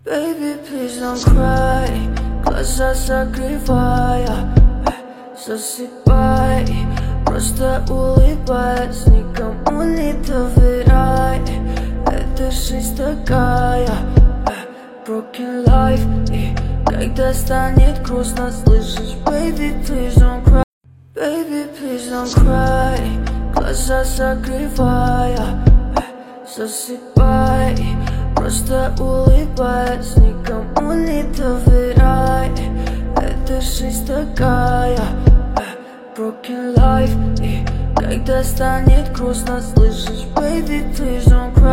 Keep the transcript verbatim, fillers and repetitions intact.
Baby, please don't cry, глаза закрывая, засыпай, просто улыбаясь, никому не доверяй. Эта жизнь такая, broken life, и когда станет грустно, слышишь, baby, please don't cry. Baby, please don't cry, глаза закрывая, засыпай, просто улыбаясь, никому не доверяй. Эта жизнь такая, broken life, и когда станет грустно, слышишь, baby, please don't cry.